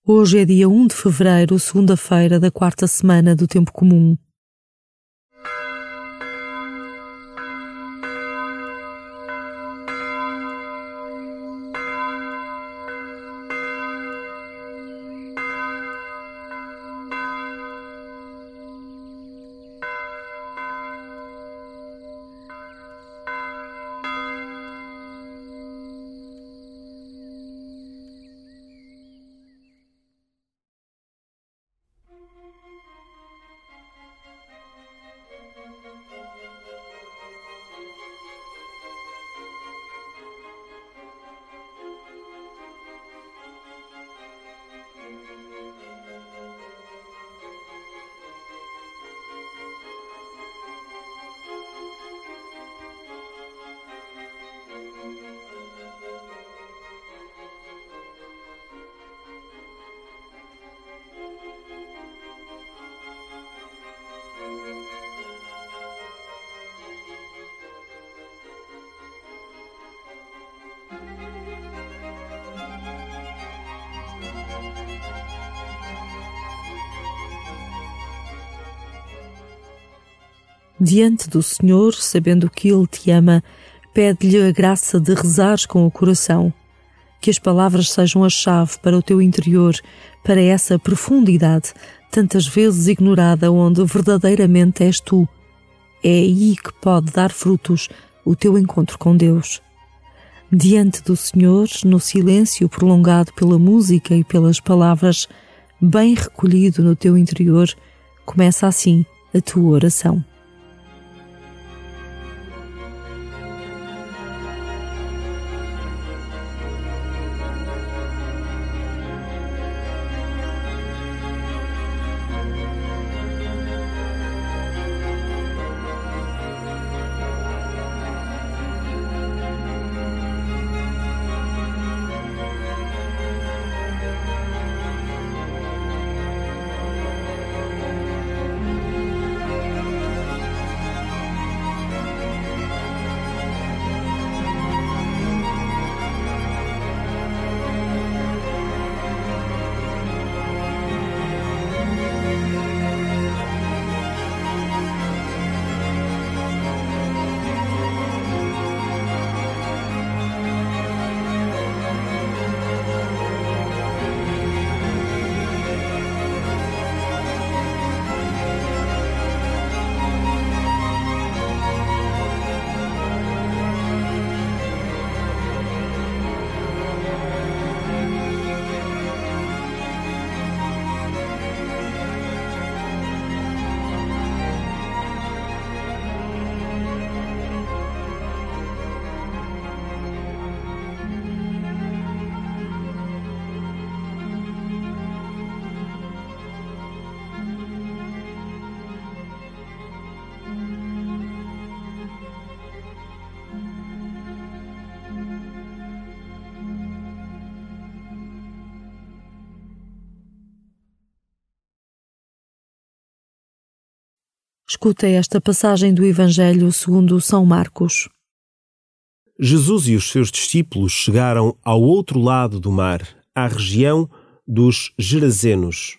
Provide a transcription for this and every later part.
Hoje é dia 1 de fevereiro, segunda-feira da quarta semana do Tempo Comum. Diante do Senhor, sabendo que Ele te ama, pede-lhe a graça de rezares com o coração. Que as palavras sejam a chave para o teu interior, para essa profundidade, tantas vezes ignorada, onde verdadeiramente és tu. É aí que pode dar frutos o teu encontro com Deus. Diante do Senhor, no silêncio prolongado pela música e pelas palavras, bem recolhido no teu interior, começa assim a tua oração. Escuta esta passagem do Evangelho segundo São Marcos. Jesus e os seus discípulos chegaram ao outro lado do mar, à região dos Gerazenos.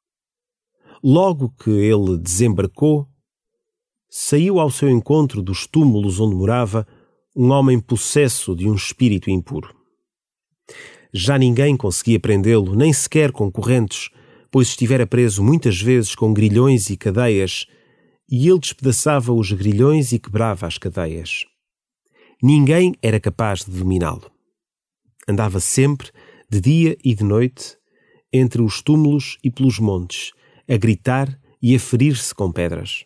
Logo que ele desembarcou, saiu ao seu encontro dos túmulos onde morava um homem possesso de um espírito impuro. Já ninguém conseguia prendê-lo, nem sequer com correntes, pois estivera preso muitas vezes com grilhões e cadeias, e ele despedaçava os grilhões e quebrava as cadeias. Ninguém era capaz de dominá-lo. Andava sempre, de dia e de noite, entre os túmulos e pelos montes, a gritar e a ferir-se com pedras.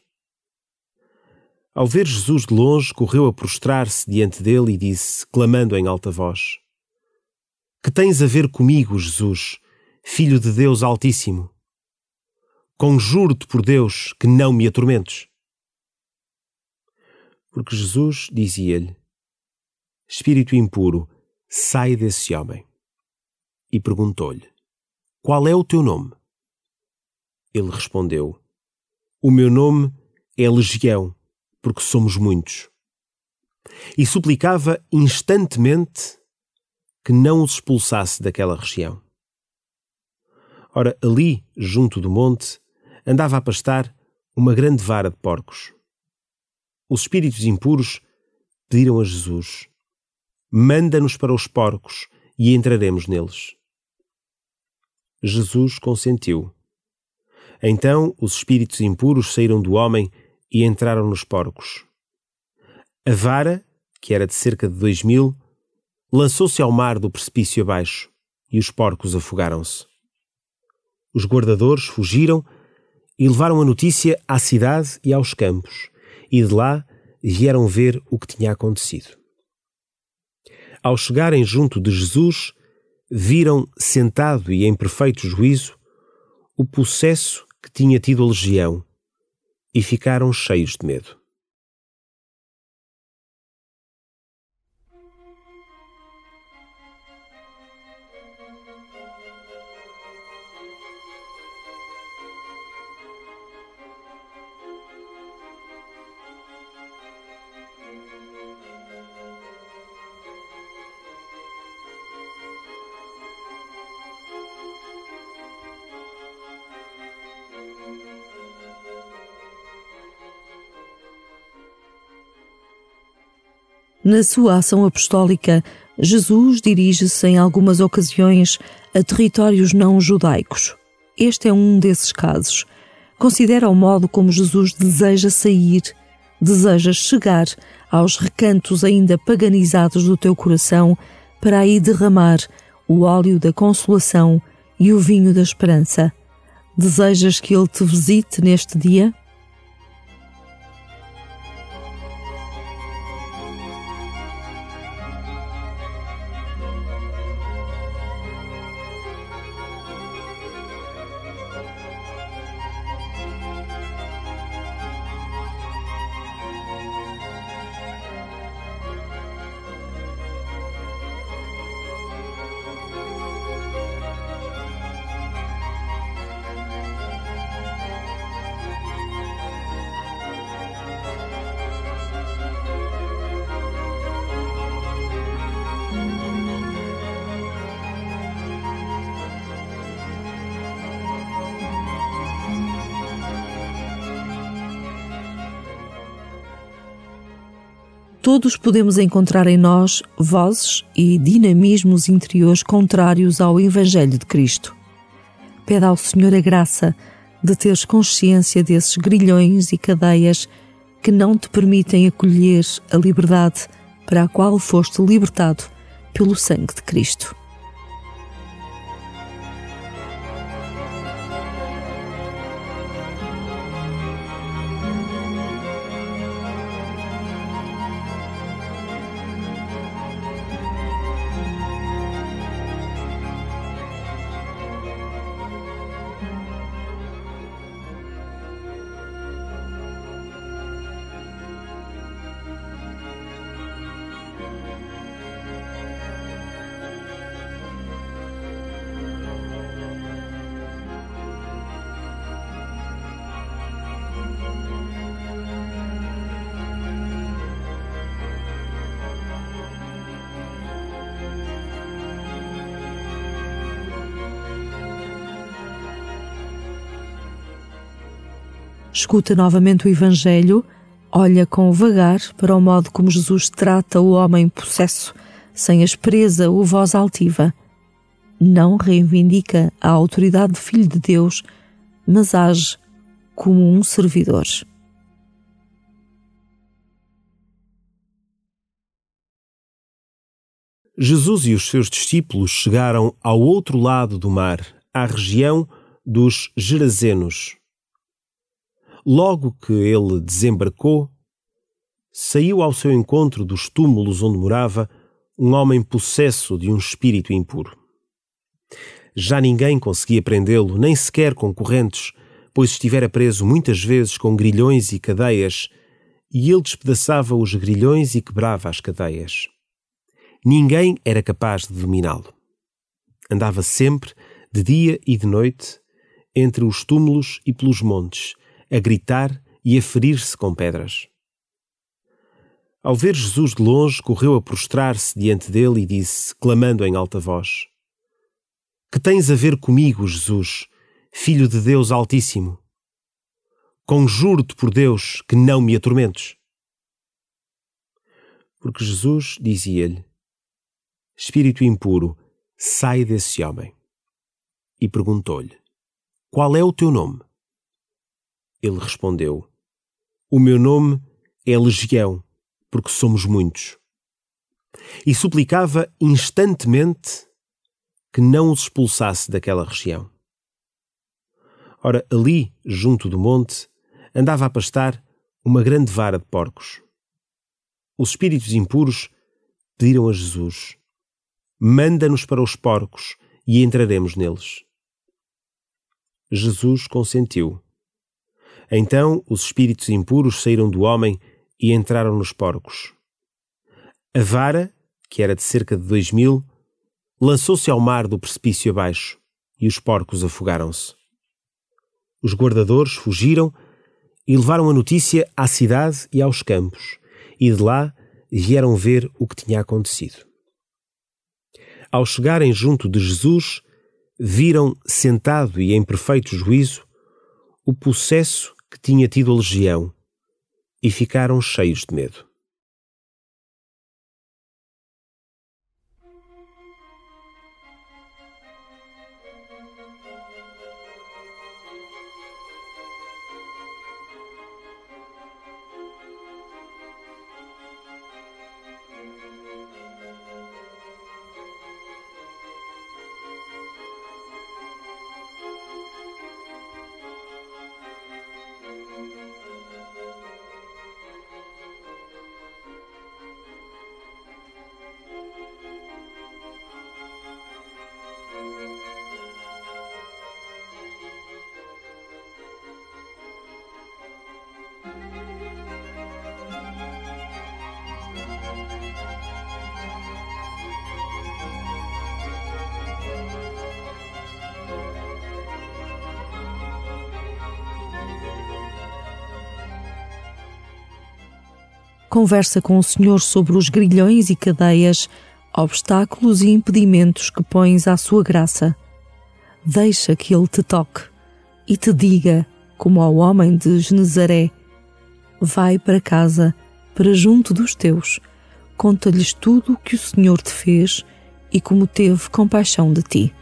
Ao ver Jesus de longe, correu a prostrar-se diante dele e disse, clamando em alta voz: Que tens a ver comigo, Jesus, Filho de Deus Altíssimo? Conjuro-te por Deus que não me atormentes. Porque Jesus dizia-lhe: Espírito impuro, sai desse homem. E perguntou-lhe: Qual é o teu nome? Ele respondeu: O meu nome é Legião, porque somos muitos. E suplicava instantemente que não os expulsasse daquela região. Ora, ali, junto do monte, andava a pastar uma grande vara de porcos. Os espíritos impuros pediram a Jesus: manda-nos para os porcos e entraremos neles. Jesus consentiu. Então os espíritos impuros saíram do homem e entraram nos porcos. A vara, que era de cerca de 2000, lançou-se ao mar do precipício abaixo e os porcos afogaram-se. Os guardadores fugiram e levaram a notícia à cidade e aos campos, e de lá vieram ver o que tinha acontecido. Ao chegarem junto de Jesus, viram sentado e em perfeito juízo o possesso que tinha tido a legião e ficaram cheios de medo. Na sua ação apostólica, Jesus dirige-se em algumas ocasiões a territórios não judaicos. Este é um desses casos. Considera o modo como Jesus deseja sair, deseja chegar aos recantos ainda paganizados do teu coração para aí derramar o óleo da consolação e o vinho da esperança. Desejas que Ele te visite neste dia? Todos podemos encontrar em nós vozes e dinamismos interiores contrários ao Evangelho de Cristo. Pede ao Senhor a graça de teres consciência desses grilhões e cadeias que não te permitem acolher a liberdade para a qual foste libertado pelo sangue de Cristo. Escuta novamente o Evangelho, olha com vagar para o modo como Jesus trata o homem possesso, sem aspereza ou voz altiva. Não reivindica a autoridade de Filho de Deus, mas age como um servidor. Jesus e os seus discípulos chegaram ao outro lado do mar, à região dos Gerazenos. Logo que ele desembarcou, saiu ao seu encontro dos túmulos onde morava um homem possesso de um espírito impuro. Já ninguém conseguia prendê-lo, nem sequer concorrentes, pois estivera preso muitas vezes com grilhões e cadeias, e ele despedaçava os grilhões e quebrava as cadeias. Ninguém era capaz de dominá-lo. Andava sempre, de dia e de noite, entre os túmulos e pelos montes, a gritar e a ferir-se com pedras. Ao ver Jesus de longe, correu a prostrar-se diante dele e disse, clamando em alta voz: Que tens a ver comigo, Jesus, Filho de Deus Altíssimo? Conjuro-te por Deus que não me atormentes. Porque Jesus dizia-lhe: Espírito impuro, sai desse homem. E perguntou-lhe: Qual é o teu nome? Ele respondeu: O meu nome é Legião, porque somos muitos. E suplicava instantemente que não os expulsasse daquela região. Ora, ali, junto do monte, andava a pastar uma grande vara de porcos. Os espíritos impuros pediram a Jesus: Manda-nos para os porcos e entraremos neles. Jesus consentiu. Então os espíritos impuros saíram do homem e entraram nos porcos. A vara, que era de cerca de 2000, lançou-se ao mar do precipício abaixo e os porcos afogaram-se. Os guardadores fugiram e levaram a notícia à cidade e aos campos, e de lá vieram ver o que tinha acontecido. Ao chegarem junto de Jesus, viram sentado e em perfeito juízo o possesso que tinha tido a legião e ficaram cheios de medo. Conversa com o Senhor sobre os grilhões e cadeias, obstáculos e impedimentos que pões à sua graça. Deixa que Ele te toque e te diga, como ao homem de Genezaré: vai para casa, para junto dos teus, conta-lhes tudo o que o Senhor te fez e como teve compaixão de ti.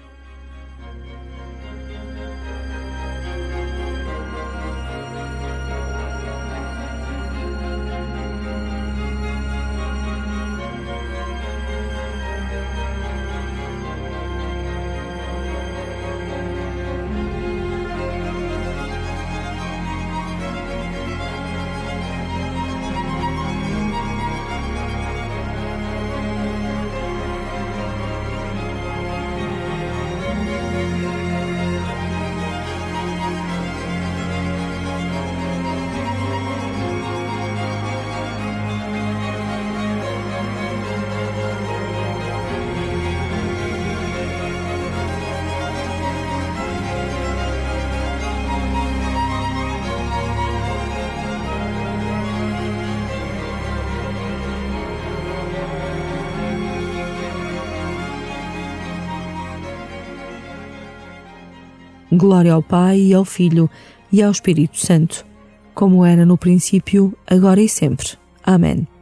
Glória ao Pai, e ao Filho, e ao Espírito Santo, como era no princípio, agora e sempre. Amém.